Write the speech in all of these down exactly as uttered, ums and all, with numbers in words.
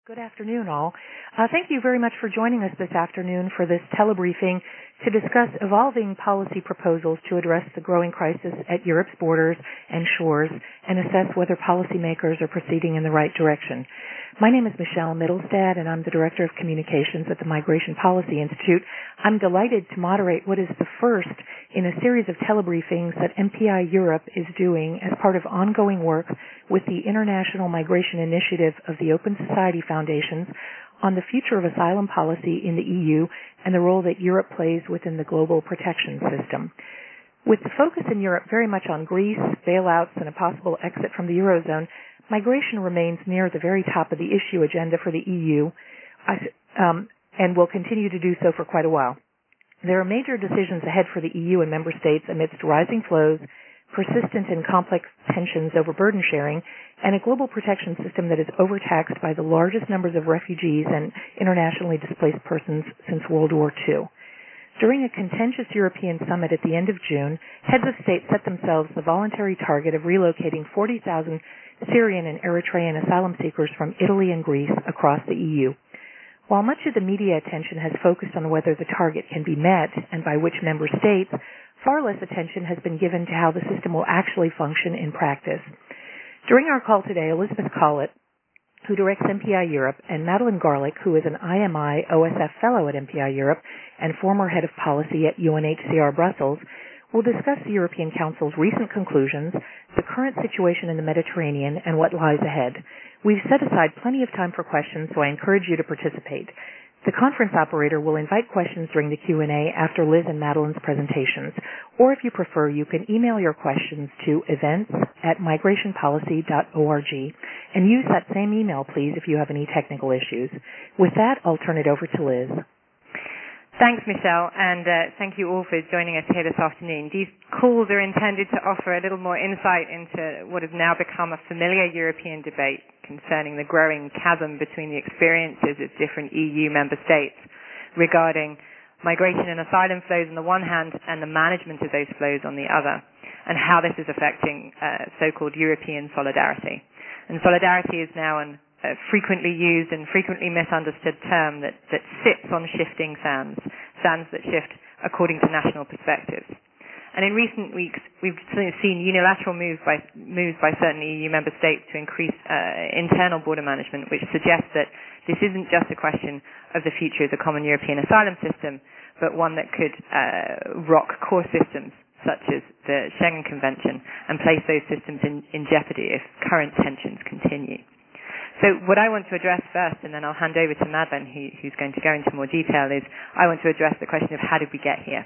Good afternoon, all. Uh, thank you very much for joining us this afternoon for this telebriefing to discuss evolving policy proposals to address the growing crisis at Europe's borders and shores and assess whether policymakers are proceeding in the right direction. My name is Michelle Middlestad, and I'm the Director of Communications at the Migration Policy Institute. I'm delighted to moderate what is the first in a series of telebriefings that M P I Europe is doing as part of ongoing work with the International Migration Initiative of the Open Society Foundations on the future of asylum policy in the E U and the role that Europe plays within the global protection system. With the focus in Europe very much on Greece, bailouts, and a possible exit from the Eurozone, migration remains near the very top of the issue agenda for the E U um, and will continue to do so for quite a while. There are major decisions ahead for the E U and member states amidst rising flows, persistent and complex tensions over burden sharing, and a global protection system that is overtaxed by the largest numbers of refugees and internationally displaced persons since World War Two. During a contentious European summit at the end of June, heads of state set themselves the voluntary target of relocating forty thousand Syrian and Eritrean asylum seekers from Italy and Greece across the E U. While much of the media attention has focused on whether the target can be met and by which member states, far less attention has been given to how the system will actually function in practice. During our call today, Elizabeth Collett, who directs M P I Europe, and Madeline Garlick, who is an I M I O S F Fellow at M P I Europe and former head of policy at U N H C R Brussels, will discuss the European Council's recent conclusions, the current situation in the Mediterranean, and what lies ahead. We've set aside plenty of time for questions, so I encourage you to participate. The conference operator will invite questions during the Q and A after Liz and Madeline's presentations, or if you prefer, you can email your questions to events at migration policy dot org, and use that same email, please, if you have any technical issues. With that, I'll turn it over to Liz. Thanks, Michelle, and uh, thank you all for joining us here this afternoon. These calls are intended to offer a little more insight into what has now become a familiar European debate concerning the growing chasm between the experiences of different E U member states regarding migration and asylum flows on the one hand and the management of those flows on the other, and how this is affecting uh, so-called European solidarity. And solidarity is now an a frequently used and frequently misunderstood term that, that sits on shifting sands, sands that shift according to national perspectives. And in recent weeks, we've seen unilateral moves by, moves by certain E U member states to increase uh, internal border management, which suggests that this isn't just a question of the future of the common European asylum system, but one that could uh, rock core systems such as the Schengen Convention and place those systems in, in jeopardy if current tensions continue. So what I want to address first, and then I'll hand over to Madeline, who, who's going to go into more detail, is I want to address the question of how did we get here.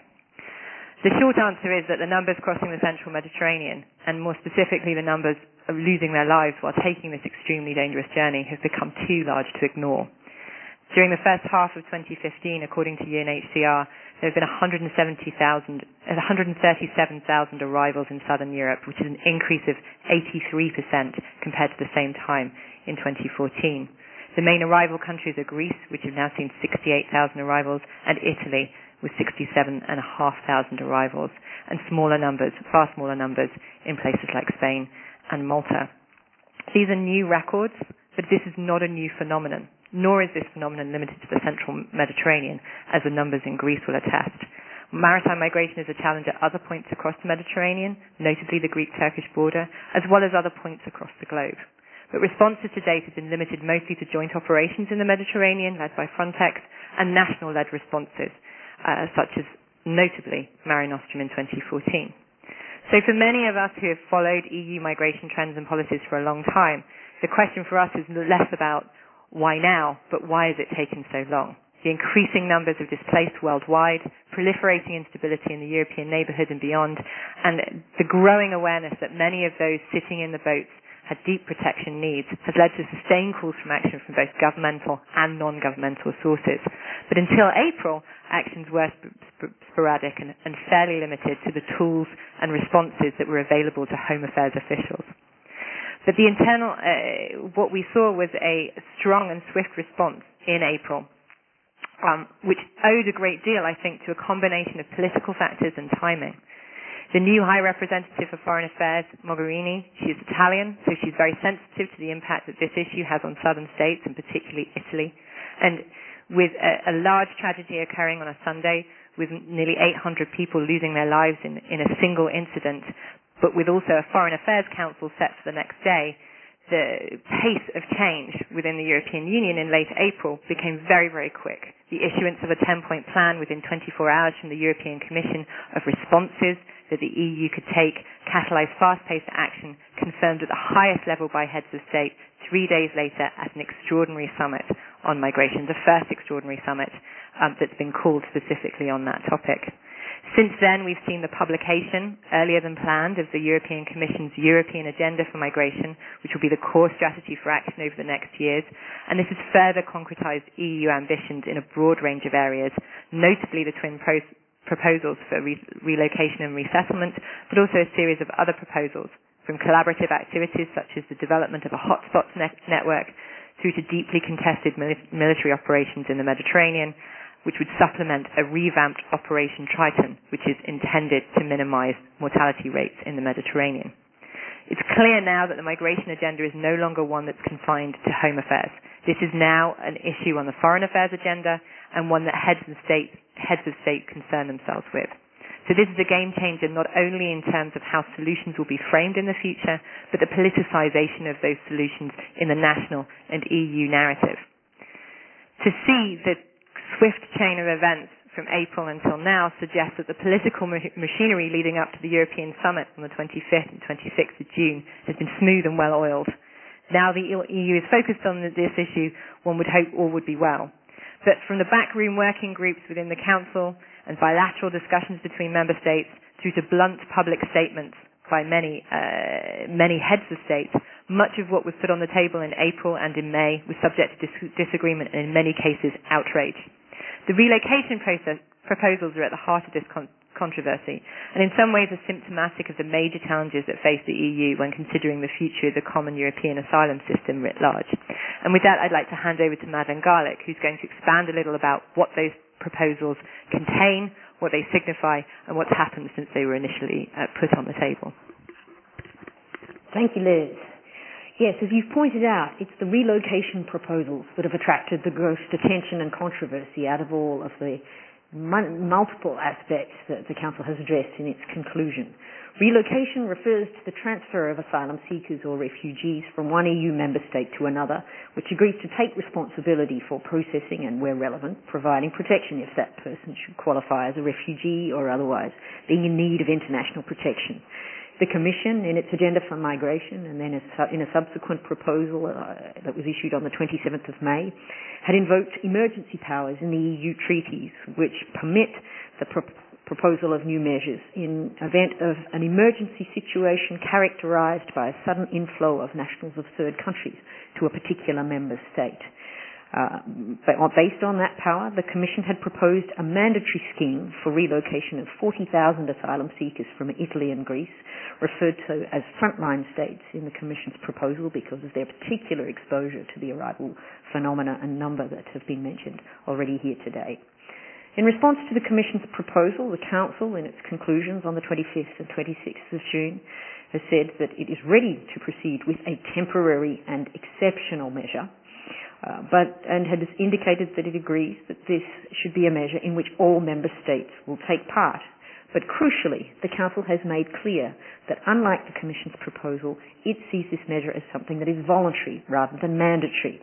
The short answer is that the numbers crossing the central Mediterranean, and more specifically the numbers of losing their lives while taking this extremely dangerous journey, have become too large to ignore. During the first half of twenty fifteen, according to U N H C R, there have been one hundred seventy thousand, one hundred thirty-seven thousand arrivals in southern Europe, which is an increase of eighty-three percent compared to the same time in twenty fourteen. The main arrival countries are Greece, which have now seen sixty-eight thousand arrivals, and Italy, with sixty-seven thousand five hundred arrivals, and smaller numbers, far smaller numbers, in places like Spain and Malta. These are new records, but this is not a new phenomenon, nor is this phenomenon limited to the central Mediterranean, as the numbers in Greece will attest. Maritime migration is a challenge at other points across the Mediterranean, notably the Greek-Turkish border, as well as other points across the globe. But responses to date have been limited mostly to joint operations in the Mediterranean, led by Frontex, and national-led responses, uh, such as, notably, Mare Nostrum in twenty fourteen. So for many of us who have followed E U migration trends and policies for a long time, the question for us is less about why now, but why has it taken so long? The increasing numbers of displaced worldwide, proliferating instability in the European neighbourhood and beyond, and the growing awareness that many of those sitting in the boats had deep protection needs has led to sustained calls from action from both governmental and non-governmental sources. But until April, actions were sp- sp- sporadic and, and fairly limited to the tools and responses that were available to Home Affairs officials. But the internal, uh, what we saw was a strong and swift response in April, um, which owed a great deal, I think, to a combination of political factors and timing. The new High Representative for Foreign Affairs, Mogherini, she is Italian, so she's very sensitive to the impact that this issue has on southern states, and particularly Italy. And with a, a large tragedy occurring on a Sunday, with nearly eight hundred people losing their lives in, in a single incident, but with also a Foreign Affairs Council set for the next day, the pace of change within the European Union in late April became very, very quick. The issuance of a ten-point plan within twenty-four hours from the European Commission of responses that the E U could take, catalyzed fast-paced action, confirmed at the highest level by heads of state three days later at an extraordinary summit on migration, the first extraordinary summit um, that's been called specifically on that topic. Since then, we've seen the publication, earlier than planned, of the European Commission's European Agenda for Migration, which will be the core strategy for action over the next years. And this has further concretized E U ambitions in a broad range of areas, notably the twin pro- proposals for re- relocation and resettlement, but also a series of other proposals, from collaborative activities such as the development of a hotspots net- network through to deeply contested mil- military operations in the Mediterranean, which would supplement a revamped Operation Triton, which is intended to minimize mortality rates in the Mediterranean. It's clear now that the migration agenda is no longer one that's confined to home affairs. This is now an issue on the foreign affairs agenda and one that heads of state, heads of state concern themselves with. So this is a game changer not only in terms of how solutions will be framed in the future, but the politicization of those solutions in the national and E U narrative. To see the swift chain of events from April until now suggests that the political machinery leading up to the European summit on the twenty-fifth and twenty-sixth of June has been smooth and well oiled. Now the E U is focused on this issue, one would hope all would be well. But from the backroom working groups within the Council and bilateral discussions between member states through to blunt public statements by many, uh, many heads of state, much of what was put on the table in April and in May was subject to dis- disagreement and in many cases outrage. The relocation process, proposals are at the heart of this con- controversy and in some ways are symptomatic of the major challenges that face the E U when considering the future of the common European asylum system writ large. And with that, I'd like to hand over to Madeleine Garlick, who's going to expand a little about what those proposals contain, what they signify, and what's happened since they were initially uh, put on the table. Thank you, Liz. Yes, as you've pointed out, it's the relocation proposals that have attracted the most attention and controversy out of all of the multiple aspects that the Council has addressed in its conclusion. Relocation refers to the transfer of asylum seekers or refugees from one E U member state to another, which agrees to take responsibility for processing and, where relevant, providing protection if that person should qualify as a refugee or otherwise being in need of international protection. The Commission, in its Agenda for Migration and then in a subsequent proposal uh, that was issued on the twenty-seventh of May, had invoked emergency powers in the E U treaties which permit the pro- proposal of new measures in event of an emergency situation characterized by a sudden inflow of nationals of third countries to a particular member state. Uh, but based on that power, the Commission had proposed a mandatory scheme for relocation of forty thousand asylum seekers from Italy and Greece, referred to as frontline states in the Commission's proposal because of their particular exposure to the arrival phenomena and number that have been mentioned already here today. In response to the Commission's proposal, the Council, in its conclusions on the twenty-fifth and twenty-sixth of June, has said that it is ready to proceed with a temporary and exceptional measure, Uh, but and has indicated that it agrees that this should be a measure in which all member states will take part. But crucially, the Council has made clear that unlike the Commission's proposal, it sees this measure as something that is voluntary rather than mandatory.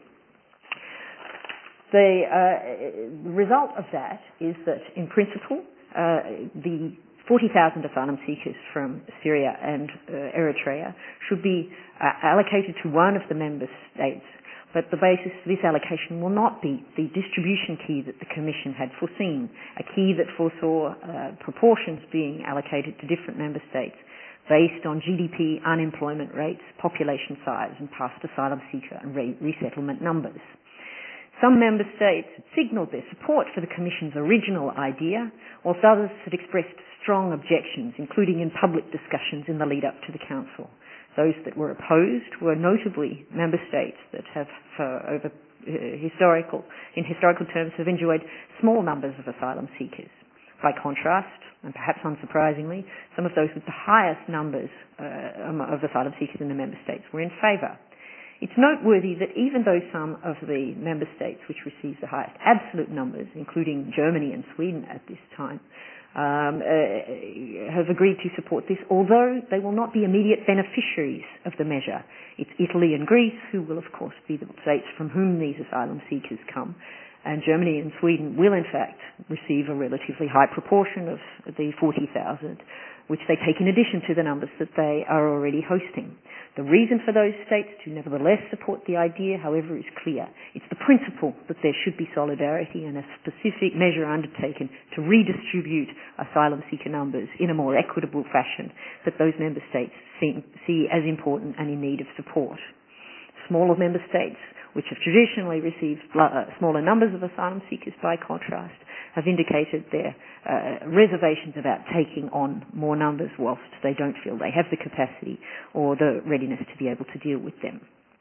The uh, result of that is that, in principle, uh, the forty thousand asylum seekers from Syria and uh, Eritrea should be uh, allocated to one of the member states. But the basis for this allocation will not be the distribution key that the Commission had foreseen, a key that foresaw uh, proportions being allocated to different member states based on G D P, unemployment rates, population size, and past asylum seeker and re- resettlement numbers. Some member states had signalled their support for the Commission's original idea, whilst others had expressed strong objections, including in public discussions in the lead-up to the Council. Those that were opposed were notably member states that have, for over uh, historical, in historical terms, have enjoyed small numbers of asylum seekers. By contrast, and perhaps unsurprisingly, some of those with the highest numbers uh, of asylum seekers in the member states were in favour. It's noteworthy that even though some of the member states which receive the highest absolute numbers, including Germany and Sweden at this time, um, uh, have agreed to support this, although they will not be immediate beneficiaries of the measure. It's Italy and Greece who will, of course, be the states from whom these asylum seekers come. And Germany and Sweden will, in fact, receive a relatively high proportion of the forty thousand, which they take in addition to the numbers that they are already hosting. The reason for those states to nevertheless support the idea, however, is clear. It's the principle that there should be solidarity and a specific measure undertaken to redistribute asylum seeker numbers in a more equitable fashion that those member states see, see as important and in need of support. Smaller member states, which have traditionally received uh, smaller numbers of asylum seekers, by contrast, have indicated their uh, reservations about taking on more numbers whilst they don't feel they have the capacity or the readiness to be able to deal with them.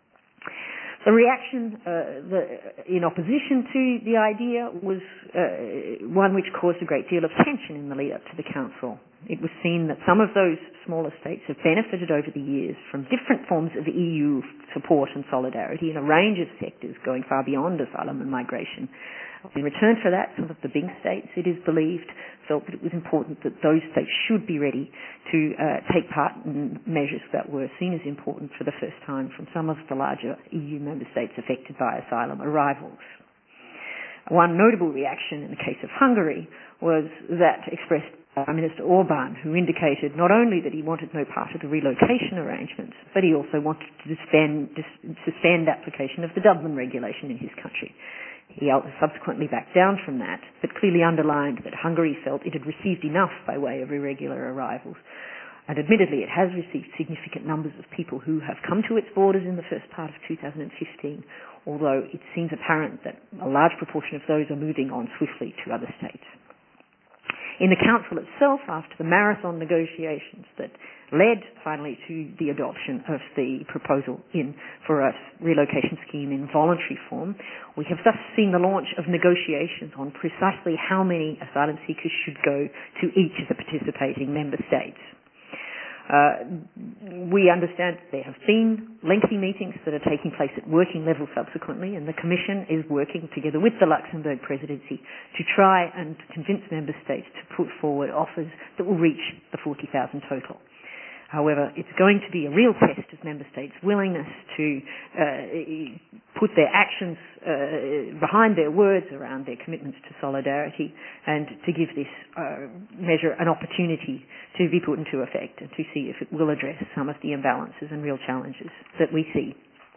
The reaction uh, the, in opposition to the idea was uh, one which caused a great deal of tension in the lead-up to the Council. It was seen that some of those smaller states have benefited over the years from different forms of E U support and solidarity in a range of sectors going far beyond asylum and migration. In return for that, some of the big states, it is believed, felt that it was important that those states should be ready to uh, take part in measures that were seen as important for the first time from some of the larger E U member states affected by asylum arrivals. One notable reaction in the case of Hungary was that expressed by Prime Minister Orban, who indicated not only that he wanted no part of the relocation arrangements, but he also wanted to suspend, suspend application of the Dublin regulation in his country. He subsequently backed down from that, but clearly underlined that Hungary felt it had received enough by way of irregular arrivals. And admittedly, it has received significant numbers of people who have come to its borders in the first part of two thousand fifteen, although it seems apparent that a large proportion of those are moving on swiftly to other states. In the Council itself, after the marathon negotiations that led finally to the adoption of the proposal in for a relocation scheme in voluntary form, we have thus seen the launch of negotiations on precisely how many asylum seekers should go to each of the participating member states. Uh, we understand that there have been lengthy meetings that are taking place at working level subsequently, and the Commission is working together with the Luxembourg presidency to try and convince member states to put forward offers that will reach the forty thousand total. However, it's going to be a real test of member states' willingness to uh, put their actions uh, behind their words around their commitments to solidarity and to give this uh, measure an opportunity to be put into effect and to see if it will address some of the imbalances and real challenges that we see.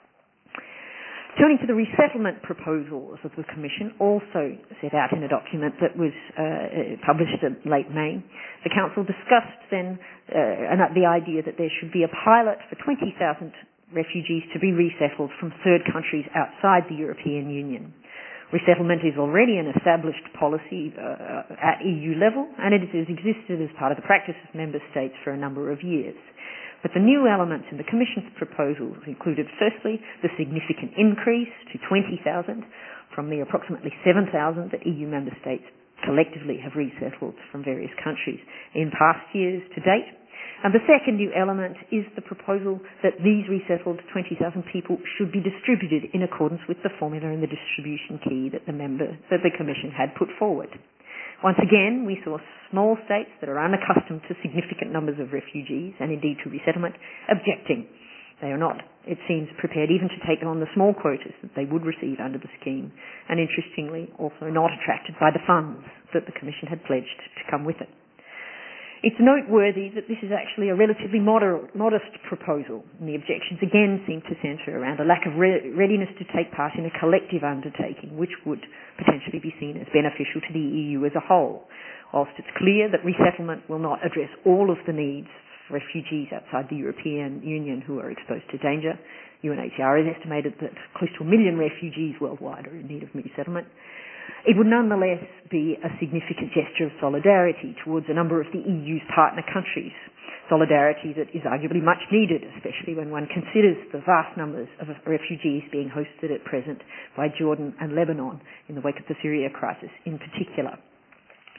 Turning to the resettlement proposals of the Commission, also set out in a document that was uh, published in late May, the Council discussed then uh, the idea that there should be a pilot for twenty thousand refugees to be resettled from third countries outside the European Union. Resettlement is already an established policy uh, at E U level, and it has existed as part of the practice of member states for a number of years. But the new elements in the Commission's proposals included, firstly, the significant increase to twenty thousand from the approximately seven thousand that E U member states collectively have resettled from various countries in past years to date. And the second new element is the proposal that these resettled twenty thousand people should be distributed in accordance with the formula in the distribution key that the member, that the Commission had put forward. Once again, we saw small states that are unaccustomed to significant numbers of refugees and indeed to resettlement objecting. They are not, it seems, prepared even to take on the small quotas that they would receive under the scheme, and interestingly also not attracted by the funds that the Commission had pledged to come with it. It's noteworthy that this is actually a relatively moder- modest proposal, and the objections again seem to centre around a lack of re- readiness to take part in a collective undertaking which would potentially be seen as beneficial to the E U as a whole. Whilst it's clear that resettlement will not address all of the needs for refugees outside the European Union who are exposed to danger, U N H C R has estimated that close to a million refugees worldwide are in need of resettlement. It would nonetheless be a significant gesture of solidarity towards a number of the E U's partner countries, solidarity that is arguably much needed, especially when one considers the vast numbers of refugees being hosted at present by Jordan and Lebanon in the wake of the Syria crisis in particular.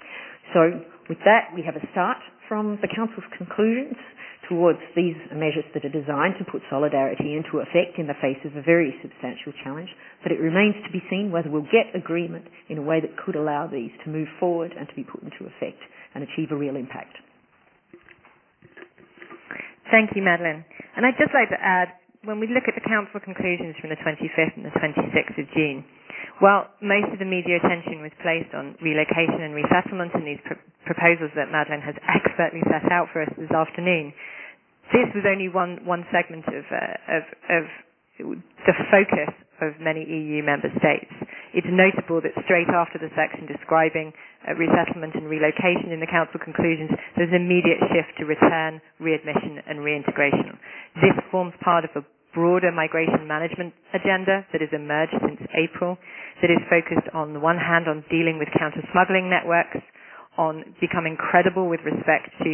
So with that, we have a start from the Council's conclusions towards these measures that are designed to put solidarity into effect in the face of a very substantial challenge, but it remains to be seen whether we'll get agreement in a way that could allow these to move forward and to be put into effect and achieve a real impact. Thank you, Madeleine. And I'd just like to add, when we look at the Council conclusions from the twenty-fifth and the twenty-sixth of June, while most of the media attention was placed on relocation and resettlement and these pr- proposals that Madeleine has expertly set out for us this afternoon, this was only one, one segment of, uh, of, of the focus of many E U member states. It's notable that straight after the section describing uh, resettlement and relocation in the Council conclusions, there's an immediate shift to return, readmission and reintegration. This forms part of a broader migration management agenda that has emerged since April, that is focused on the one hand on dealing with counter-smuggling networks, on becoming credible with respect to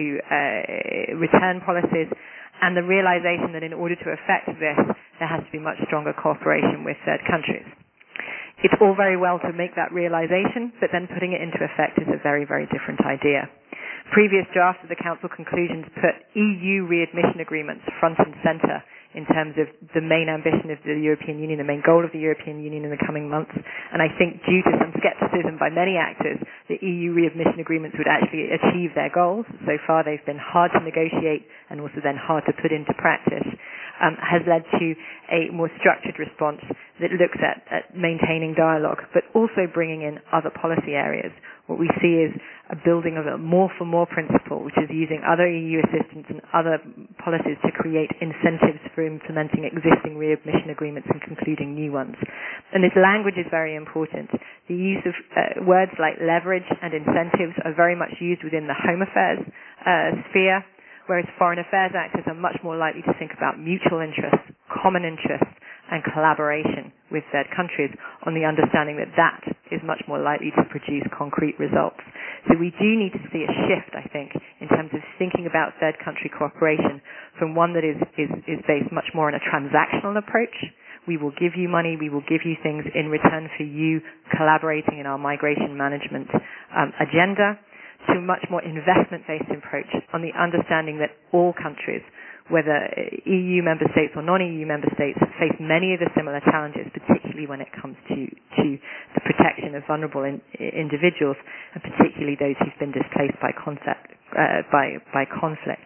uh, return policies, and the realization that in order to effect this, there has to be much stronger cooperation with third countries. It's all very well to make that realization, but then putting it into effect is a very, very different idea. Previous drafts of the Council conclusions put E U readmission agreements front and center in terms of the main ambition of the European Union, the main goal of the European Union in the coming months. And I think due to some skepticism by many actors, the E U readmission agreements would actually achieve their goals. So far they've been hard to negotiate and also then hard to put into practice, um, has led to a more structured response that looks at, at maintaining dialogue, but also bringing in other policy areas. What we see is a building of a more for more principle, which is using other E U assistance and other policies to create incentives for implementing existing readmission agreements and concluding new ones. And this language is very important. The use of uh, words like leverage and incentives are very much used within the home affairs uh, sphere, whereas foreign affairs actors are much more likely to think about mutual interests, common interests, and collaboration with third countries on the understanding that that is much more likely to produce concrete results. So we do need to see a shift, I think, in terms of thinking about third country cooperation from one that is, is, is based much more on a transactional approach. We will give you money, we will give you things in return for you collaborating in our migration management um, agenda, to a much more investment-based approach on the understanding that all countries, whether E U member states or non-E U member states, face many of the similar challenges, particularly when it comes to, to the protection of vulnerable in, individuals, and particularly those who've been displaced by, concept, uh, by, by conflict.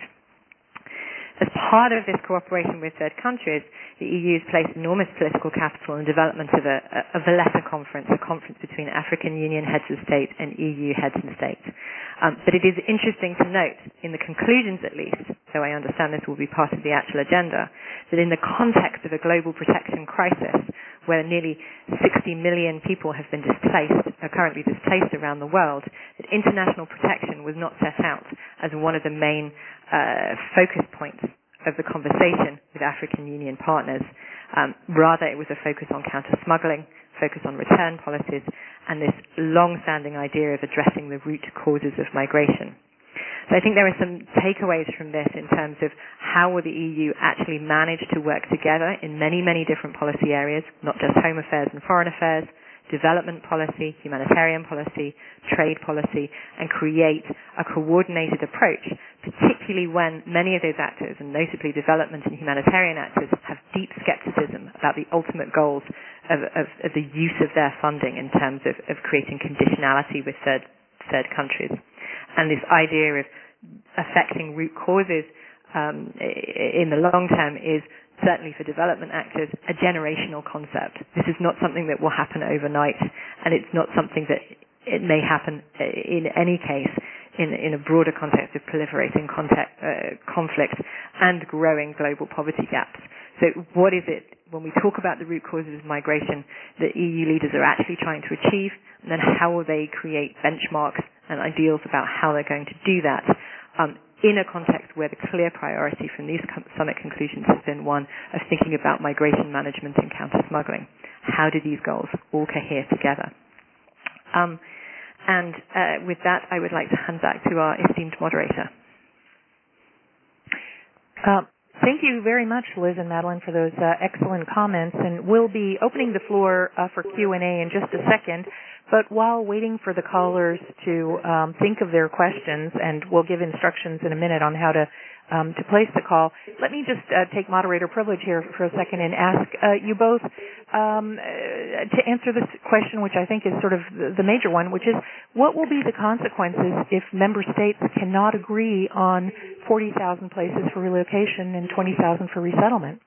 As part of this cooperation with third countries, the E U has placed enormous political capital in development of a, a Valletta conference, a conference between African Union heads of state and E U heads of state. Um, but it is interesting to note, in the conclusions at least, so I understand this will be part of the actual agenda, that in the context of a global protection crisis, where nearly sixty million people have been displaced, are currently displaced around the world, that international protection was not set out as one of the main uh, focus points of the conversation with African Union partners. Um, rather, it was a focus on counter-smuggling, focus on return policies, and this long-standing idea of addressing the root causes of migration. So I think there are some takeaways from this in terms of how will the E U actually manage to work together in many, many different policy areas, not just home affairs and foreign affairs, development policy, humanitarian policy, trade policy, and create a coordinated approach, particularly when many of those actors, and notably development and humanitarian actors, have deep skepticism about the ultimate goals of, of, of the use of their funding in terms of, of creating conditionality with third, third countries. And this idea of affecting root causes um, in the long term is certainly for development actors, a generational concept. This is not something that will happen overnight, and it's not something that it may happen in any case in, in a broader context of proliferating contact, uh, conflict and growing global poverty gaps. So what is it, when we talk about the root causes of migration, that E U leaders are actually trying to achieve, and then how will they create benchmarks and ideals about how they're going to do that? Um, in a context where the clear priority from these summit conclusions has been one of thinking about migration management and counter-smuggling. How do these goals all cohere together? Um, and uh, with that, I would like to hand back to our esteemed moderator. Uh, thank you very much, Liz and Madeleine, for those uh, excellent comments. And we'll be opening the floor uh, for Q and A in just a second. But while waiting for the callers to um, think of their questions, and we'll give instructions in a minute on how to um, to place the call, let me just uh, take moderator privilege here for a second and ask uh, you both um, uh, to answer this question, which I think is sort of the major one, which is what will be the consequences if member states cannot agree on forty thousand places for relocation and twenty thousand for resettlement?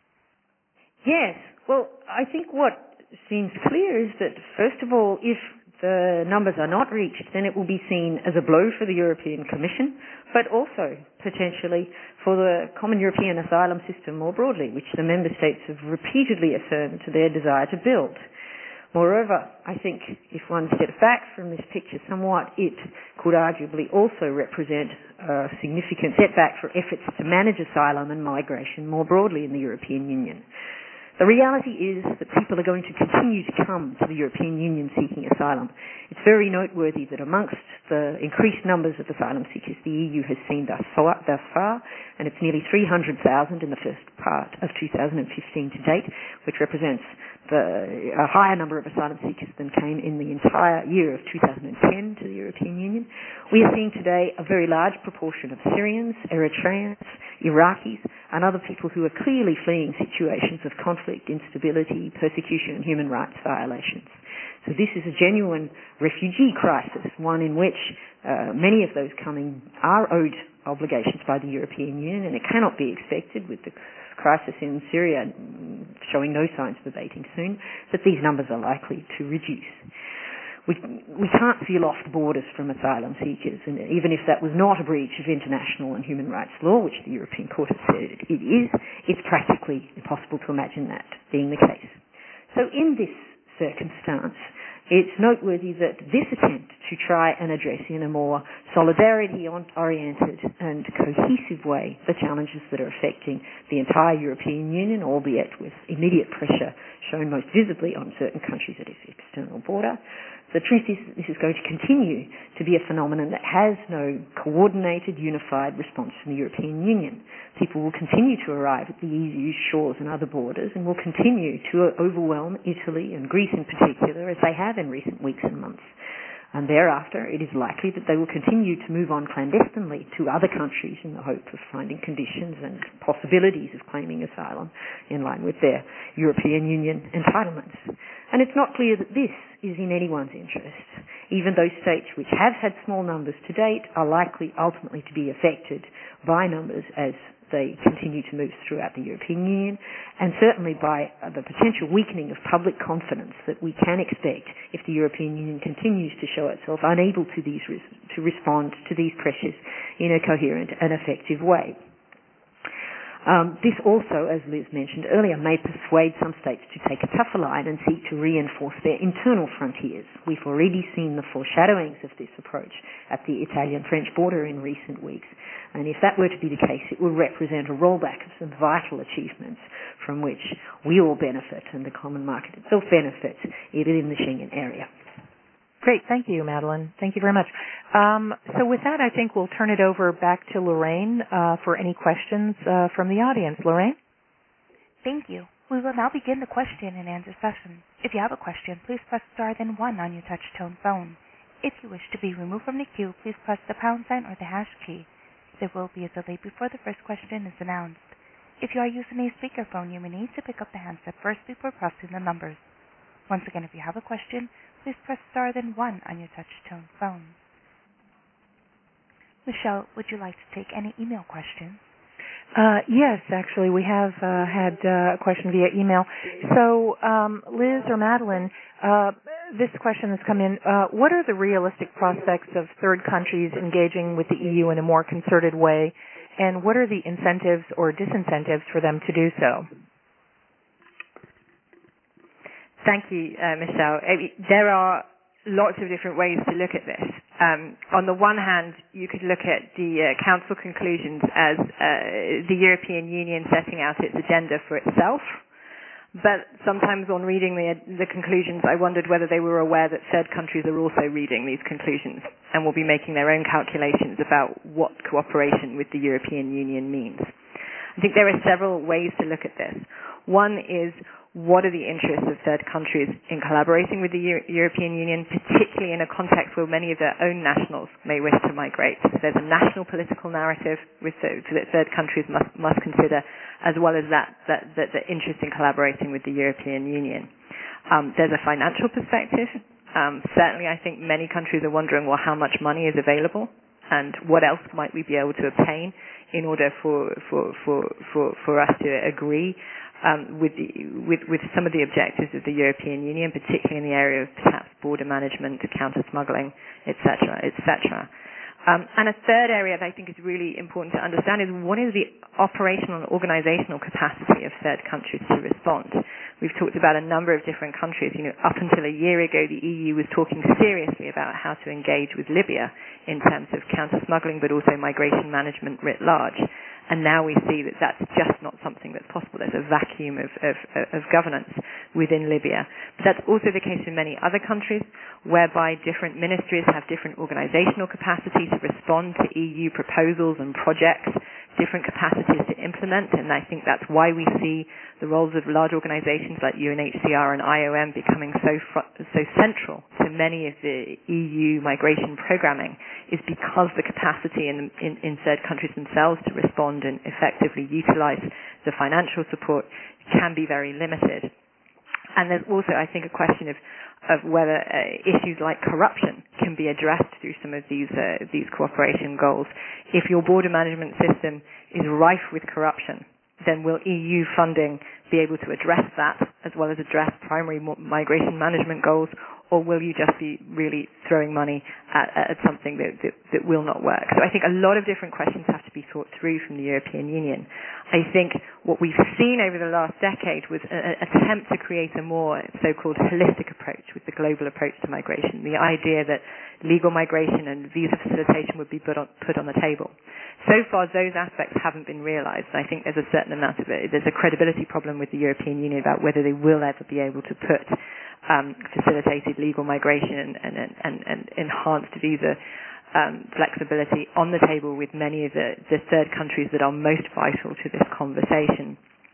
Yes. Well, I think what seems clear is that, first of all, if the numbers are not reached, then it will be seen as a blow for the European Commission, but also potentially for the common European asylum system more broadly, which the member states have repeatedly affirmed their desire to build. Moreover, I think if one steps back from this picture somewhat, it could arguably also represent a significant setback for efforts to manage asylum and migration more broadly in the European Union. The reality is that people are going to continue to come to the European Union seeking asylum. It's very noteworthy that amongst the increased numbers of asylum seekers the E U has seen thus far, thus far and it's nearly three hundred thousand in the first part of two thousand fifteen to date, which represents the, a higher number of asylum seekers than came in the entire year of two thousand ten to the European Union. We are seeing today a very large proportion of Syrians, Eritreans, Iraqis, and other people who are clearly fleeing situations of conflict, instability, persecution, and human rights violations. So this is a genuine refugee crisis, one in which uh, many of those coming are owed obligations by the European Union, and it cannot be expected with the crisis in Syria showing no signs of abating soon, that these numbers are likely to reduce. We, we can't seal off the borders from asylum seekers, and even if that was not a breach of international and human rights law, which the European Court has said it is, it's practically impossible to imagine that being the case. So in this circumstance, it's noteworthy that this attempt to try and address in a more solidarity-oriented and cohesive way the challenges that are affecting the entire European Union, albeit with immediate pressure shown most visibly on certain countries at its external border. The truth is that this is going to continue to be a phenomenon that has no coordinated, unified response from the European Union. People will continue to arrive at the E U's shores and other borders and will continue to overwhelm Italy and Greece in particular, as they have in recent weeks and months. And thereafter, it is likely that they will continue to move on clandestinely to other countries in the hope of finding conditions and possibilities of claiming asylum in line with their European Union entitlements. And it's not clear that this is in anyone's interest. Even those states which have had small numbers to date are likely ultimately to be affected by numbers as they continue to move throughout the European Union, and certainly by uh, the potential weakening of public confidence that we can expect if the European Union continues to show itself unable to, these res- to respond to these pressures in a coherent and effective way. Um, this also, as Liz mentioned earlier, may persuade some states to take a tougher line and seek to reinforce their internal frontiers. We've already seen the foreshadowings of this approach at the Italian-French border in recent weeks. And if that were to be the case, it will represent a rollback of some vital achievements from which we all benefit and the common market itself benefits, even in the Schengen area. Great. Thank you, Madeline. Thank you very much. Um, so with that, I think we'll turn it over back to Lorraine uh, for any questions uh, from the audience. Lorraine? Thank you. We will now begin the question and answer session. If you have a question, please press star then one on your touch-tone phone. If you wish to be removed from the queue, please press the pound sign or the hash key. There will be a delay before the first question is announced. If you are using a speakerphone, you may need to pick up the handset first before pressing the numbers. Once again, if you have a question, please press star then one on your touch-tone phone. Michelle, would you like to take any email questions? Uh, yes, actually, we have uh, had uh, a question via email. So, um, Liz or Madeline, uh, this question has come in. Uh, what are the realistic prospects of third countries engaging with the E U in a more concerted way, and what are the incentives or disincentives for them to do so? Thank you, uh, Michelle. There are lots of different ways to look at this. Um, on the one hand, you could look at the uh, Council conclusions as uh, the European Union setting out its agenda for itself. But sometimes on reading the, the conclusions, I wondered whether they were aware that third countries are also reading these conclusions and will be making their own calculations about what cooperation with the European Union means. I think there are several ways to look at this. One is what are the interests of third countries in collaborating with the Euro- European Union, particularly in a context where many of their own nationals may wish to migrate. So there's a national political narrative with the, that third countries must, must consider, as well as that, that, that the interest in collaborating with the European Union. Um, there's a financial perspective. Um, certainly, I think many countries are wondering, well, how much money is available, and what else might we be able to obtain in order for for for for, for us to agree um, with, the, with with some of the objectives of the European Union, particularly in the area of perhaps border management, counter smuggling, et cetera, et cetera. Um, and a third area that I think is really important to understand is what is the operational and organizational capacity of third countries to respond. We've talked about a number of different countries. You know, up until a year ago, the E U was talking seriously about how to engage with Libya in terms of counter-smuggling, but also migration management writ large. And now we see that that's just not something that's possible. There's a vacuum of, of, of governance within Libya. But that's also the case in many other countries, whereby different ministries have different organizational capacity to respond to E U proposals and projects, different capacities to implement, and I think that's why we see the roles of large organizations like U N H C R and I O M becoming so fr- so central to many of the E U migration programming, is because the capacity in, in, in third countries themselves to respond and effectively utilize the financial support can be very limited. And there's also, I think, a question of of whether uh, issues like corruption can be addressed through some of these uh, these cooperation goals. If your border management system is rife with corruption, then will E U funding be able to address that as well as address primary migration management goals, or will you just be really throwing money at, at something that, that, that will not work? So I think a lot of different questions have to be thought through from the European Union. I think what we've seen over the last decade was an attempt to create a more so-called holistic approach with the global approach to migration, the idea that legal migration and visa facilitation would be put on, put on the table. So far, those aspects haven't been realized. I think there's a certain amount of it. There's a credibility problem with the European Union about whether they will ever be able to put um, facilitated legal migration and, and, and, and enhanced visa um, flexibility on the table with many of the, the third countries that are most vital to this conversation.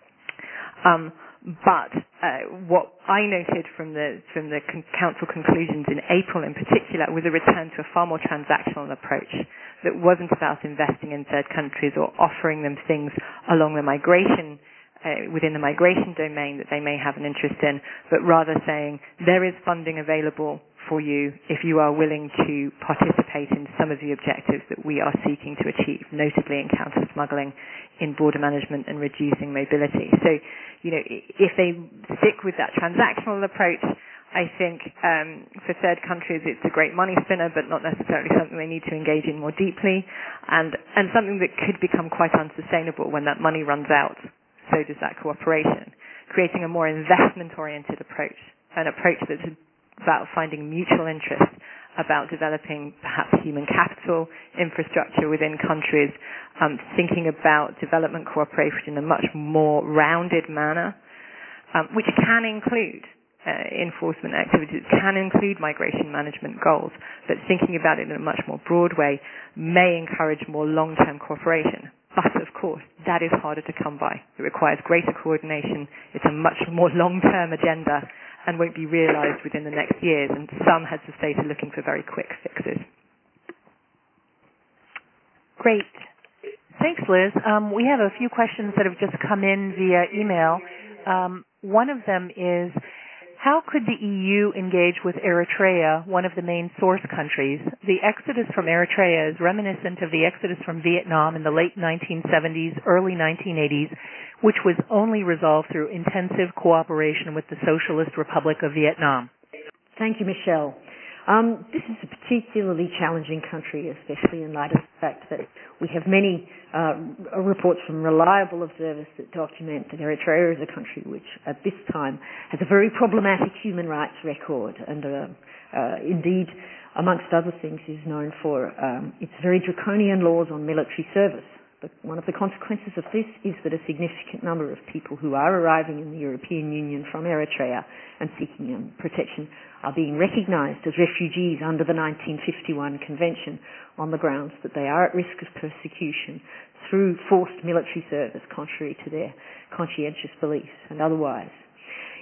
Um, But uh, what I noted from the from the con- Council conclusions in April in particular was a return to a far more transactional approach that wasn't about investing in third countries or offering them things along the migration, uh, within the migration domain that they may have an interest in, but rather saying there is funding available for you if you are willing to participate in some of the objectives that we are seeking to achieve, notably in counter-smuggling, in border management and reducing mobility. So, you know, if they stick with that transactional approach, I think um, for third countries it's a great money spinner, but not necessarily something they need to engage in more deeply, and, and something that could become quite unsustainable when that money runs out. So does that cooperation. Creating a more investment-oriented approach, an approach that's about finding mutual interest, about developing perhaps human capital infrastructure within countries, um, thinking about development cooperation in a much more rounded manner, um, which can include uh, enforcement activities, can include migration management goals, but thinking about it in a much more broad way may encourage more long-term cooperation. But, of course, that is harder to come by. It requires greater coordination. It's a much more long-term agenda and won't be realised within the next years, and some heads of state are looking for very quick fixes. Great. Thanks, Liz. Um, we have a few questions that have just come in via email. Um, one of them is, how could the E U engage with Eritrea, one of the main source countries? The exodus from Eritrea is reminiscent of the exodus from Vietnam in the late nineteen seventies, early nineteen eighties, which was only resolved through intensive cooperation with the Socialist Republic of Vietnam. Thank you, Michelle. Um, this is a particularly challenging country, especially in light of the fact that we have many uh, reports from reliable observers that document that Eritrea is a country which, at this time, has a very problematic human rights record, and uh, uh, indeed, amongst other things, is known for um, its very draconian laws on military service. But one of the consequences of this is that a significant number of people who are arriving in the European Union from Eritrea and seeking um, protection are being recognised as refugees under the nineteen fifty-one Convention on the grounds that they are at risk of persecution through forced military service, contrary to their conscientious beliefs and otherwise.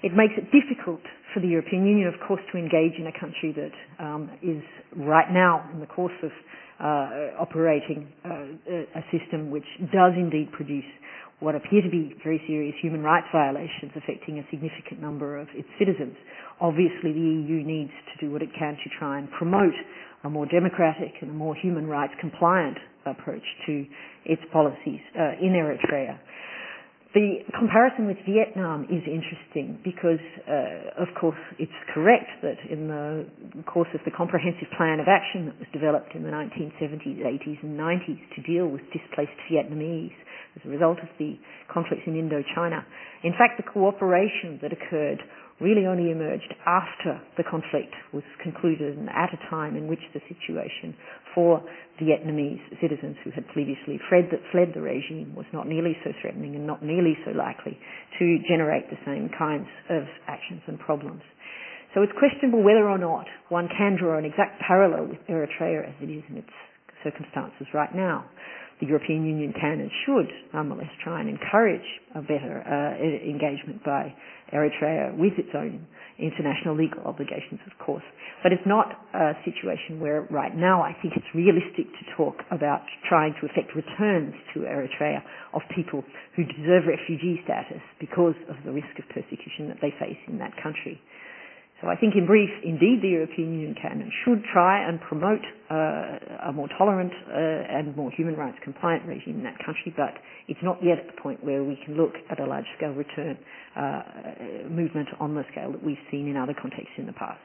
It makes it difficult for the European Union, of course, to engage in a country that um, is right now in the course of uh, operating uh, a system which does indeed produce what appear to be very serious human rights violations affecting a significant number of its citizens. Obviously, the E U needs to do what it can to try and promote a more democratic and a more human rights compliant approach to its policies uh, in Eritrea. The comparison with Vietnam is interesting because, uh, of course, it's correct that in the course of the comprehensive plan of action that was developed in the nineteen seventies, eighties and nineties to deal with displaced Vietnamese as a result of the conflicts in Indochina, in fact, the cooperation that occurred really only emerged after the conflict was concluded and at a time in which the situation for Vietnamese citizens who had previously fled the, fled the regime was not nearly so threatening and not nearly so likely to generate the same kinds of actions and problems. So it's questionable whether or not one can draw an exact parallel with Eritrea as it is in its circumstances right now. The European Union can and should nonetheless try and encourage a better uh, engagement by Eritrea with its own international legal obligations, of course. But it's not a situation where right now I think it's realistic to talk about trying to effect returns to Eritrea of people who deserve refugee status because of the risk of persecution that they face in that country. So I think in brief, indeed the European Union can and should try and promote uh, a more tolerant uh, and more human rights compliant regime in that country, but it's not yet at the point where we can look at a large-scale return uh, movement on the scale that we've seen in other contexts in the past.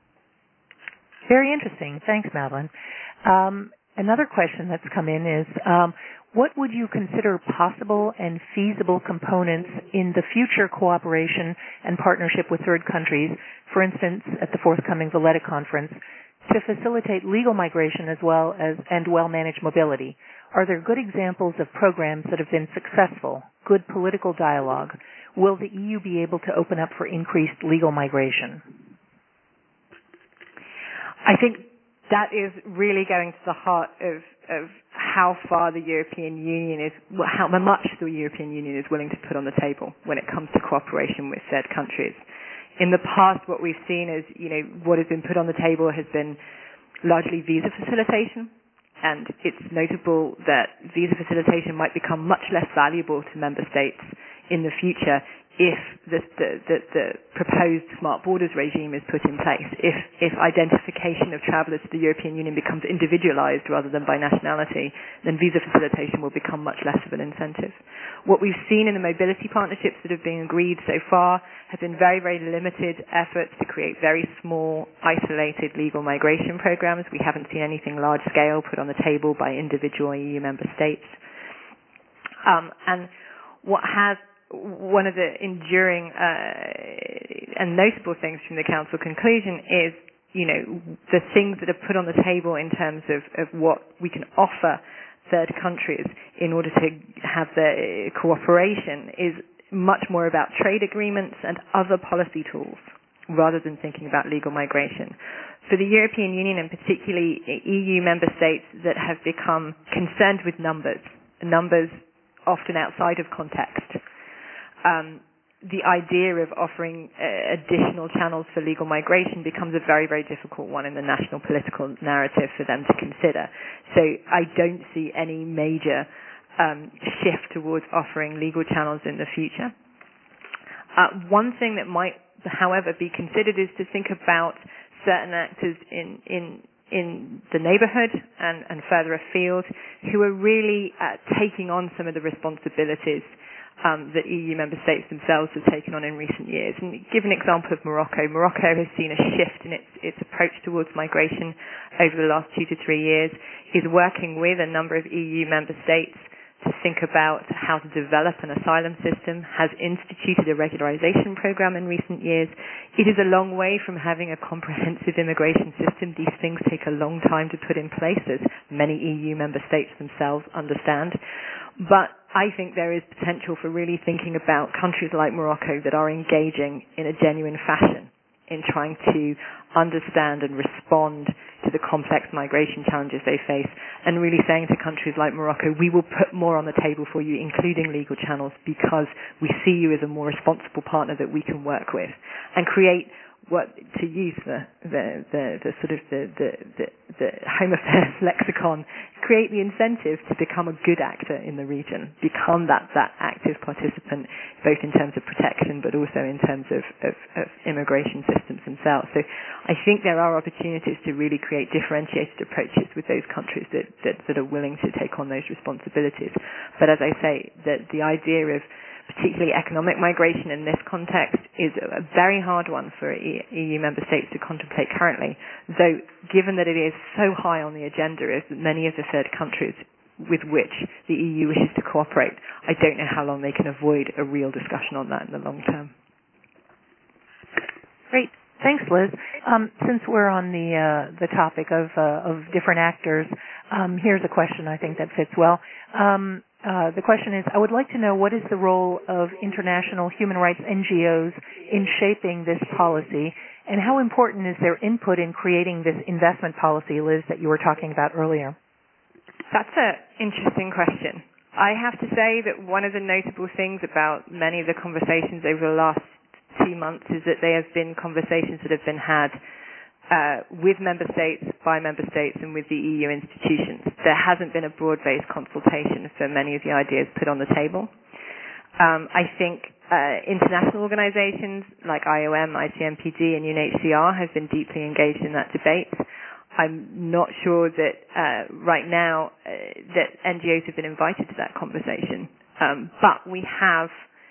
Very interesting. Thanks, Madeline. Um, another question that's come in is, um, what would you consider possible and feasible components in the future cooperation and partnership with third countries, for instance, at the forthcoming Valletta Conference, to facilitate legal migration as well as and well-managed mobility? Are there good examples of programs that have been successful, good political dialogue? Will the E U be able to open up for increased legal migration? I think that is really going to the heart of, of how far the European Union is, how much the European Union is willing to put on the table when it comes to cooperation with third countries. In the past, what we've seen is, you know, what has been put on the table has been largely visa facilitation, and it's notable that visa facilitation might become much less valuable to member states in the future if the, the, the, the proposed smart borders regime is put in place, if, if identification of travellers to the European Union becomes individualised rather than by nationality, then visa facilitation will become much less of an incentive. What we've seen in the mobility partnerships that have been agreed so far have been very, very limited efforts to create very small, isolated legal migration programs. We haven't seen anything large-scale put on the table by individual E U member states. Um, and what has One of the enduring uh, and notable things from the Council conclusion is, you know, the things that are put on the table in terms of, of what we can offer third countries in order to have the cooperation is much more about trade agreements and other policy tools rather than thinking about legal migration. For the European Union and particularly E U member states that have become concerned with numbers, numbers often outside of context, Um, the idea of offering uh, additional channels for legal migration becomes a very, very difficult one in the national political narrative for them to consider. So I don't see any major um, shift towards offering legal channels in the future. Uh, one thing that might, however, be considered is to think about certain actors in, in in the neighbourhood and, and further afield who are really uh, taking on some of the responsibilities Um, that E U member states themselves have taken on in recent years. And give an example of Morocco. Morocco has seen a shift in its, its approach towards migration over the last two to three years, is working with a number of E U member states to think about how to develop an asylum system, has instituted a regularization program in recent years. It is a long way from having a comprehensive immigration system. These things take a long time to put in place, as many E U member states themselves understand. But I think there is potential for really thinking about countries like Morocco that are engaging in a genuine fashion in trying to understand and respond to the complex migration challenges they face, and really saying to countries like Morocco, we will put more on the table for you, including legal channels, because we see you as a more responsible partner that we can work with, and create what, to use the the, the, the sort of the, the, the, the Home Affairs lexicon, create the incentive to become a good actor in the region, become that, that active participant, both in terms of protection but also in terms of, of, of immigration systems themselves. So I think there are opportunities to really create differentiated approaches with those countries that, that, that are willing to take on those responsibilities. But as I say, that the idea of particularly economic migration in this context is a very hard one for E U member states to contemplate currently, though given that it is so high on the agenda of many of the third countries with which the E U wishes to cooperate, I don't know how long they can avoid a real discussion on that in the long term. Great. Thanks, Liz. Um, since we're on the uh, the topic of uh, of different actors, um, here's a question I think that fits well. Um, Uh, the question is, I would like to know what is the role of international human rights N G Os in shaping this policy, and how important is their input in creating this investment policy, Liz, that you were talking about earlier? That's an interesting question. I have to say that one of the notable things about many of the conversations over the last two months is that they have been conversations that have been had Uh, with member states, by member states, and with the E U institutions. There hasn't been a broad-based consultation for many of the ideas put on the table. Um, I think uh, international organizations like I O M, I C M P D, and U N H C R have been deeply engaged in that debate. I'm not sure that uh, right now uh, that N G Os have been invited to that conversation, um, but we have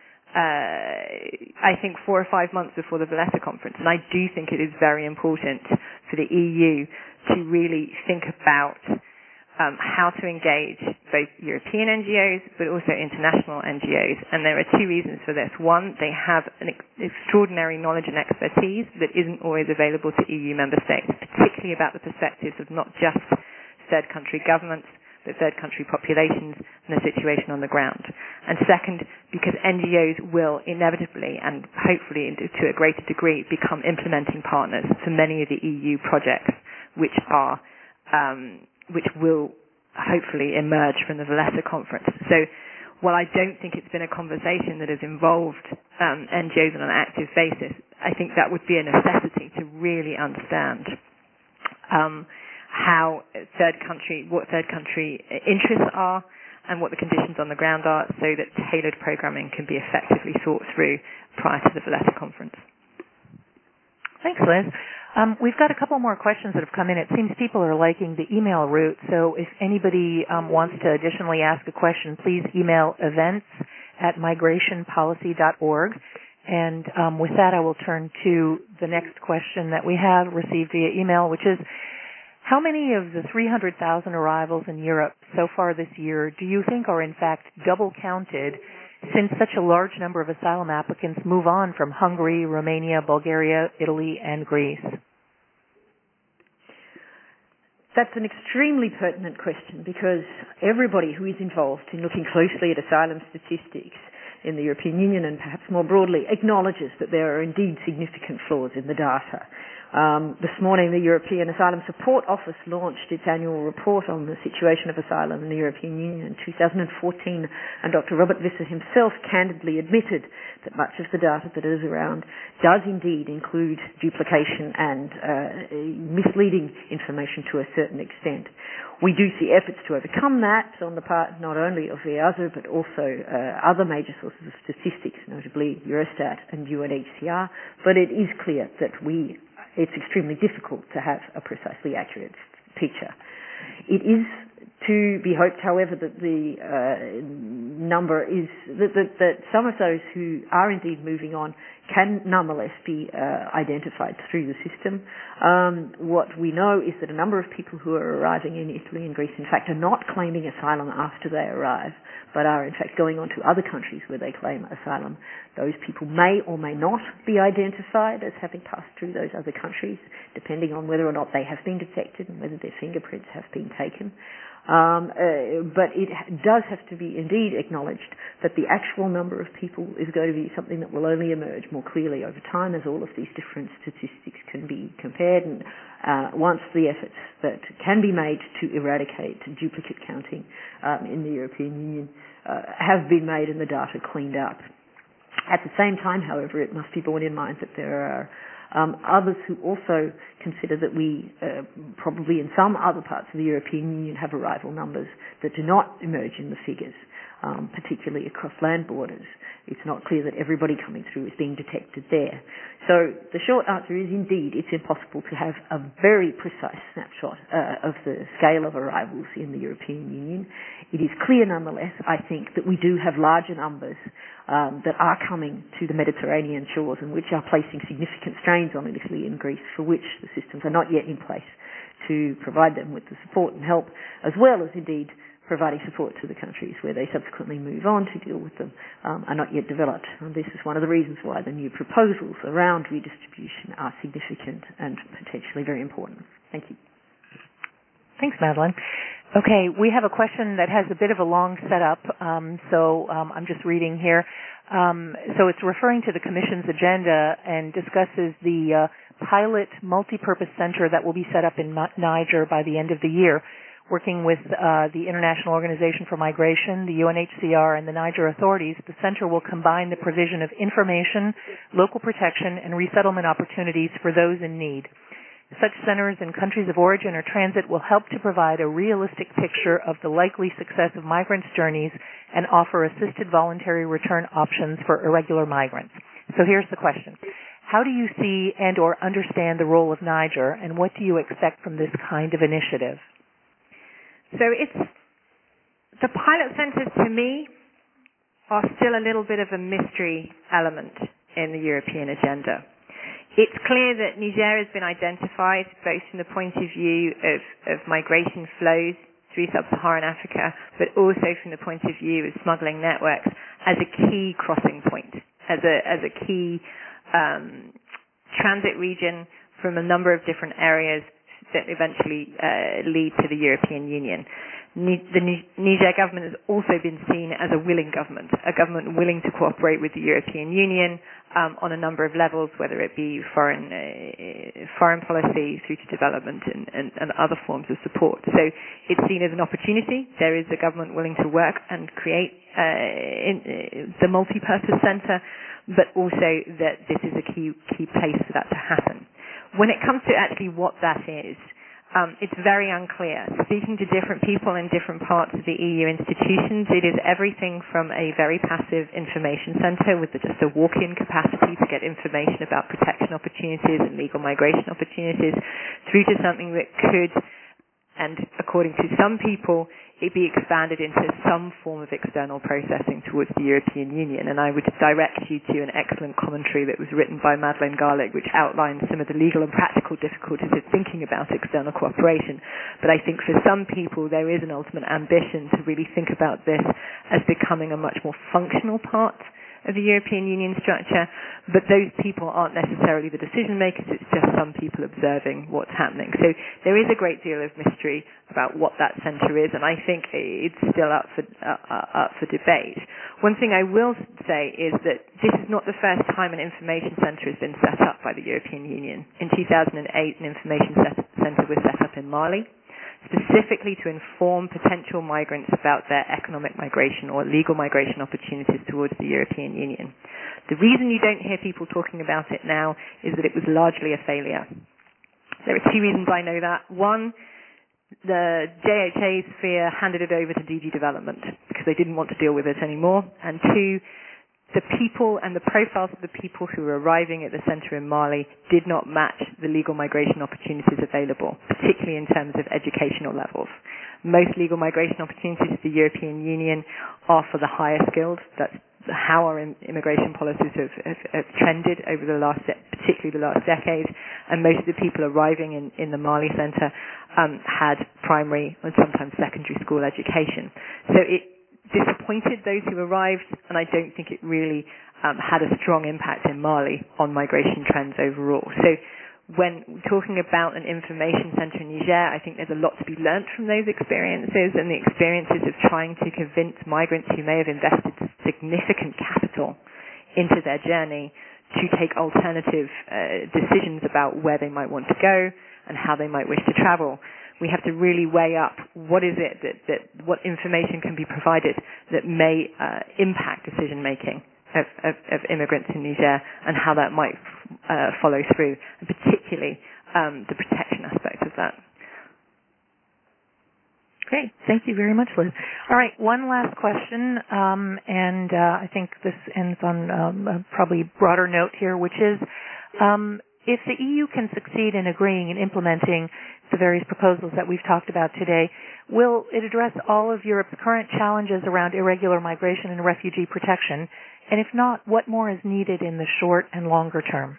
Uh, I think four or five months before the Valletta conference, and I do think it is very important for the E U to really think about um, how to engage both European N G Os but also international N G Os, and there are two reasons for this. One, they have an ex- extraordinary knowledge and expertise that isn't always available to E U member states, particularly about the perspectives of not just third country governments, but third country populations and the situation on the ground. And second, because N G Os will inevitably and hopefully to a greater degree become implementing partners for many of the E U projects which are um, which will hopefully emerge from the Valletta conference. So while I don't think it's been a conversation that has involved um, N G Os on an active basis, I think that would be a necessity to really understand um, how third country, what third country interests are, and what the conditions on the ground are, so that tailored programming can be effectively thought through prior to the Valletta conference. Thanks, Liz. Um, we've got a couple more questions that have come in. It seems people are liking the email route, so if anybody um, wants to additionally ask a question, please email events at migration policy dot org. And um, with that, I will turn to the next question that we have received via email, which is, how many of the three hundred thousand arrivals in Europe so far this year do you think are in fact double counted, since such a large number of asylum applicants move on from Hungary, Romania, Bulgaria, Italy, and Greece? That's an extremely pertinent question, because everybody who is involved in looking closely at asylum statistics in the European Union and perhaps more broadly acknowledges that there are indeed significant flaws in the data. Um, this morning, the European Asylum Support Office launched its annual report on the situation of asylum in the European Union in two thousand fourteen, and Doctor Robert Visser himself candidly admitted that much of the data that is around does indeed include duplication and uh, misleading information to a certain extent. We do see efforts to overcome that on the part not only of E A S O but also uh, other major sources of statistics, notably Eurostat and U N H C R, but it is clear that we it's extremely difficult to have a precisely accurate picture. It is to be hoped, however, that the uh, number is that, that, that some of those who are indeed moving on can nonetheless be uh, identified through the system. Um, what we know is that a number of people who are arriving in Italy and Greece, in fact, are not claiming asylum after they arrive, but are in fact going on to other countries where they claim asylum. Those people may or may not be identified as having passed through those other countries, depending on whether or not they have been detected and whether their fingerprints have been taken. Um, uh, but it does have to be indeed acknowledged that the actual number of people is going to be something that will only emerge more clearly over time as all of these different statistics can be compared, and uh, once the efforts that can be made to eradicate duplicate counting um, in the European Union uh, have been made and the data cleaned up. At the same time, however, it must be borne in mind that there are um, others who also consider that we uh, probably in some other parts of the European Union have arrival numbers that do not emerge in the figures, um, particularly across land borders. It's not clear that everybody coming through is being detected there. So the short answer is indeed it's impossible to have a very precise snapshot uh, of the scale of arrivals in the European Union. It is clear nonetheless, I think, that we do have larger numbers um, that are coming to the Mediterranean shores and which are placing significant strains on Italy and Greece, for which the systems are not yet in place to provide them with the support and help, as well as indeed providing support to the countries where they subsequently move on to deal with them, um, are not yet developed. And this is one of the reasons why the new proposals around redistribution are significant and potentially very important. Thank you. Thanks, Madeleine. Okay, we have a question that has a bit of a long setup, um, so um, I'm just reading here. Um, so it's referring to the Commission's agenda and discusses the uh, pilot multi-purpose center that will be set up in Niger by the end of the year. Working with uh, the International Organization for Migration, the U N H C R, and the Niger authorities, the center will combine the provision of information, local protection, and resettlement opportunities for those in need. Such centers in countries of origin or transit will help to provide a realistic picture of the likely success of migrants' journeys and offer assisted voluntary return options for irregular migrants. So here's the question. How do you see and or understand the role of Niger, and what do you expect from this kind of initiative? So it's, the pilot centres to me are still a little bit of a mystery element in the European agenda. It's clear that Niger has been identified both from the point of view of, of migration flows through sub-Saharan Africa, but also from the point of view of smuggling networks as a key crossing point, as a, as a key um, transit region from a number of different areas that eventually uh, lead to the European Union. Ni- the Ni- Niger government has also been seen as a willing government, a government willing to cooperate with the European Union um, on a number of levels, whether it be foreign uh, foreign policy through to development and, and, and other forms of support. So it's seen as an opportunity. There is a government willing to work and create uh, in, uh, the multi-purpose centre, but also that this is a key key place for that to happen. When it comes to actually what that is, um, it's very unclear. Speaking to different people in different parts of the E U institutions, it is everything from a very passive information centre with just a walk-in capacity to get information about protection opportunities and legal migration opportunities, through to something that could, and according to some people, it be expanded into some form of external processing towards the European Union. And I would direct you to an excellent commentary that was written by Madeleine Garlick, which outlines some of the legal and practical difficulties of thinking about external cooperation. But I think for some people there is an ultimate ambition to really think about this as becoming a much more functional part of the European Union structure, but those people aren't necessarily the decision makers, it's just some people observing what's happening. So there is a great deal of mystery about what that centre is, and I think it's still up for, uh, up for debate. One thing I will say is that this is not the first time an information centre has been set up by the European Union. In two thousand eight, an information centre was set up in Mali, specifically to inform potential migrants about their economic migration or legal migration opportunities towards the European Union. The reason you don't hear people talking about it now is that it was largely a failure. There are two reasons I know that. One, the J H A sphere handed it over to D G Development because they didn't want to deal with it anymore. And two, the people and the profiles of the people who were arriving at the centre in Mali did not match the legal migration opportunities available, particularly in terms of educational levels. Most legal migration opportunities of the European Union are for the higher skilled. That's how our immigration policies have, have, have trended over the last, particularly the last decade. And most of the people arriving in, in the Mali centre um, had primary and sometimes secondary school education. So it disappointed those who arrived, and I don't think it really um, had a strong impact in Mali on migration trends overall. So when talking about an information centre in Niger, I think there's a lot to be learnt from those experiences and the experiences of trying to convince migrants who may have invested significant capital into their journey to take alternative uh, decisions about where they might want to go and how they might wish to travel. We have to really weigh up what is it that, that what information can be provided that may uh, impact decision making of, of, of immigrants in Niger and how that might uh, follow through, and particularly um, the protection aspect of that. Great. Thank you very much, Liz. All right, one last question, um, and uh, I think this ends on um, a probably broader note here, which is um, if the E U can succeed in agreeing and implementing the various proposals that we've talked about today, will it address all of Europe's current challenges around irregular migration and refugee protection? And if not, what more is needed in the short and longer term?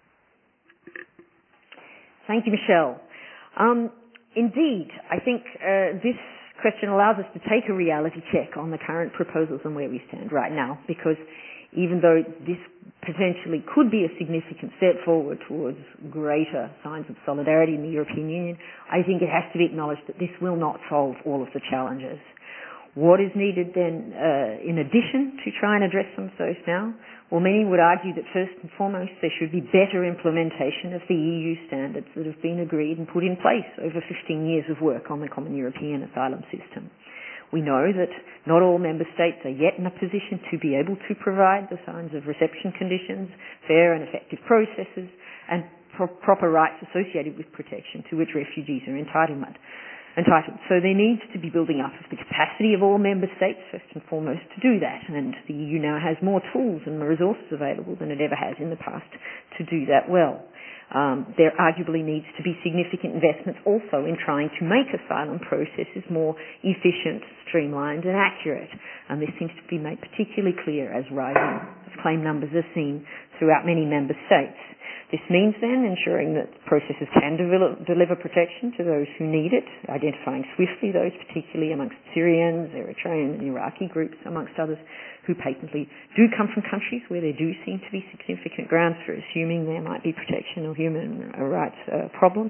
Thank you, Michelle. Um, Indeed, I think uh, this question allows us to take a reality check on the current proposals and where we stand right now, because even though this potentially could be a significant step forward towards greater signs of solidarity in the European Union, I think it has to be acknowledged that this will not solve all of the challenges. What is needed then, uh, in addition to try and address some of those now? Well, many would argue that first and foremost there should be better implementation of the E U standards that have been agreed and put in place over fifteen years of work on the Common European Asylum System. We know that not all member states are yet in a position to be able to provide the kinds of reception conditions, fair and effective processes, and pro- proper rights associated with protection to which refugees are entitled. entitled. So there needs to be building up of the capacity of all member states, first and foremost, to do that. And the E U now has more tools and more resources available than it ever has in the past to do that well. Um, there arguably needs to be significant investments also in trying to make asylum processes more efficient, streamlined and accurate. And this seems to be made particularly clear as rising claim numbers are seen throughout many member states. This means then ensuring that processes can develop, deliver protection to those who need it, identifying swiftly those particularly amongst Syrians, Eritrean and Iraqi groups, amongst others, who patently do come from countries where there do seem to be significant grounds for assuming there might be protection or human rights uh, problems.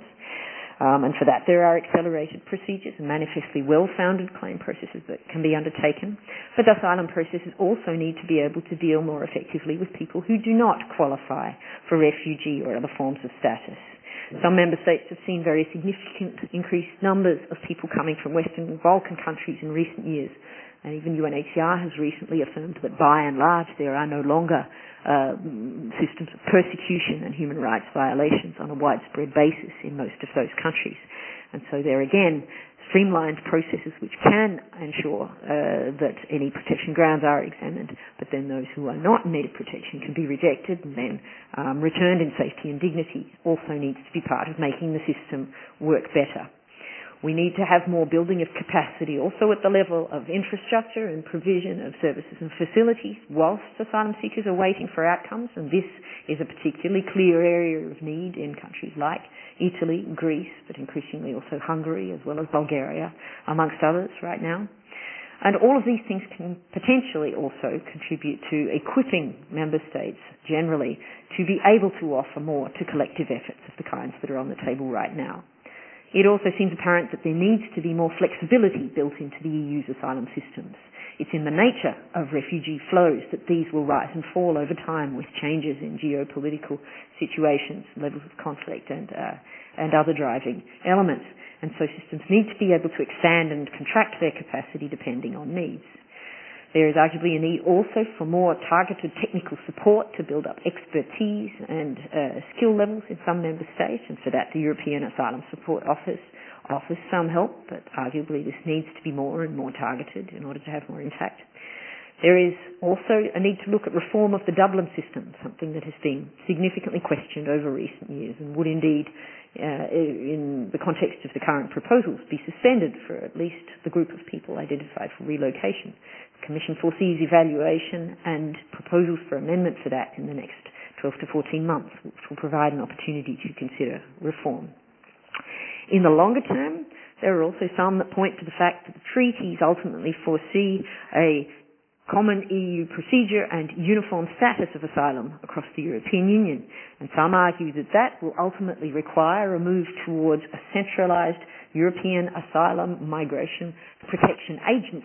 Um, and for that there are accelerated procedures and manifestly well-founded claim processes that can be undertaken. But the asylum processes also need to be able to deal more effectively with people who do not qualify for refugee or other forms of status. Some member states have seen very significant increased numbers of people coming from Western Balkan countries in recent years. And even U N H C R has recently affirmed that by and large there are no longer uh, systems of persecution and human rights violations on a widespread basis in most of those countries. And so there again, streamlined processes which can ensure uh, that any protection grounds are examined, but then those who are not in need of protection can be rejected and then um, returned in safety and dignity also needs to be part of making the system work better. We need to have more building of capacity also at the level of infrastructure and provision of services and facilities whilst asylum seekers are waiting for outcomes, and this is a particularly clear area of need in countries like Italy, Greece, but increasingly also Hungary as well as Bulgaria, amongst others right now. And all of these things can potentially also contribute to equipping member states generally to be able to offer more to collective efforts of the kinds that are on the table right now. It also seems apparent that there needs to be more flexibility built into the E U's asylum systems. It's in the nature of refugee flows that these will rise and fall over time with changes in geopolitical situations, levels of conflict and, uh, and other driving elements. And so systems need to be able to expand and contract their capacity depending on needs. There is arguably a need also for more targeted technical support to build up expertise and uh, skill levels in some member states, and for that the European Asylum Support Office offers some help, but arguably this needs to be more and more targeted in order to have more impact. There is also a need to look at reform of the Dublin system, something that has been significantly questioned over recent years and would indeed, uh, in the context of the current proposals, be suspended for at least the group of people identified for relocation. The Commission foresees evaluation and proposals for amendment for that in the next twelve to fourteen months, which will provide an opportunity to consider reform. In the longer term, there are also some that point to the fact that the treaties ultimately foresee a common E U procedure and uniform status of asylum across the European Union. And some argue that that will ultimately require a move towards a centralised European Asylum Migration Protection Agency,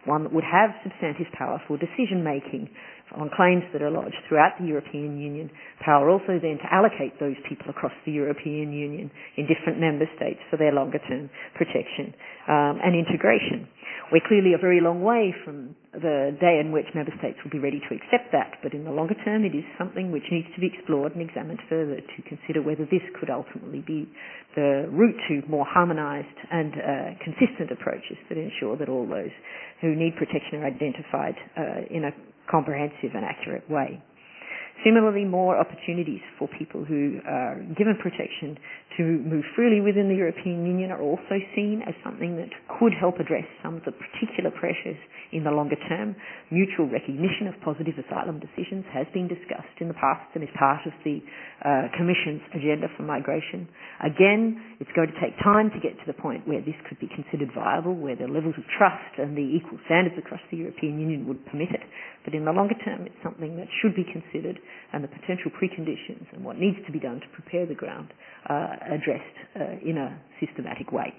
one that would have substantive power for decision-making on claims that are lodged throughout the European Union, power also then to allocate those people across the European Union in different member states for their longer-term protection um, and integration. We're clearly a very long way from the day in which member states will be ready to accept that, but in the longer term it is something which needs to be explored and examined further to consider whether this could ultimately be the route to more harmonised and uh, consistent approaches that ensure that all those who need protection are identified uh, in a comprehensive and accurate way. Similarly, more opportunities for people who are given protection to move freely within the European Union are also seen as something that could help address some of the particular pressures in the longer term. Mutual recognition of positive asylum decisions has been discussed in the past and is part of the uh, Commission's agenda for migration. Again, it's going to take time to get to the point where this could be considered viable, where the levels of trust and the equal standards across the European Union would permit it. But in the longer term, it's something that should be considered, and the potential preconditions and what needs to be done to prepare the ground uh, addressed uh, in a systematic way.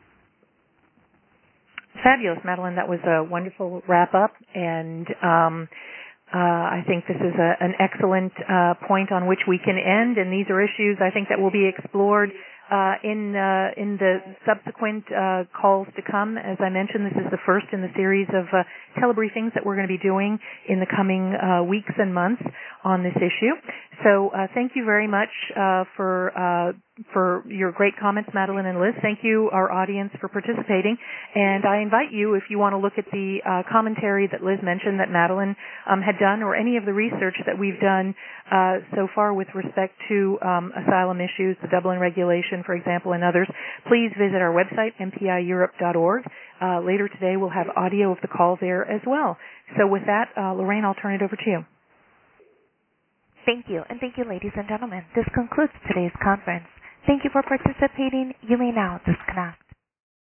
Fabulous, Madeline. That was a wonderful wrap-up, and um, uh, I think this is a, an excellent uh, point on which we can end, and these are issues I think that will be explored Uh, in uh, in the subsequent uh, calls to come. As I mentioned, this is the first in the series of uh, telebriefings that we're going to be doing in the coming uh, weeks and months on this issue. So uh, thank you very much uh, for uh, for your great comments, Madeline and Liz. Thank you, our audience, for participating. And I invite you, if you want to look at the uh, commentary that Liz mentioned that Madeline um, had done, or any of the research that we've done uh, so far with respect to um, asylum issues, the Dublin regulation, for example, and others, please visit our website, m p i europe dot org. Uh, later today, we'll have audio of the call there as well. So with that, uh, Lorraine, I'll turn it over to you. Thank you, and thank you, ladies and gentlemen. This concludes today's conference. Thank you for participating. You may now disconnect.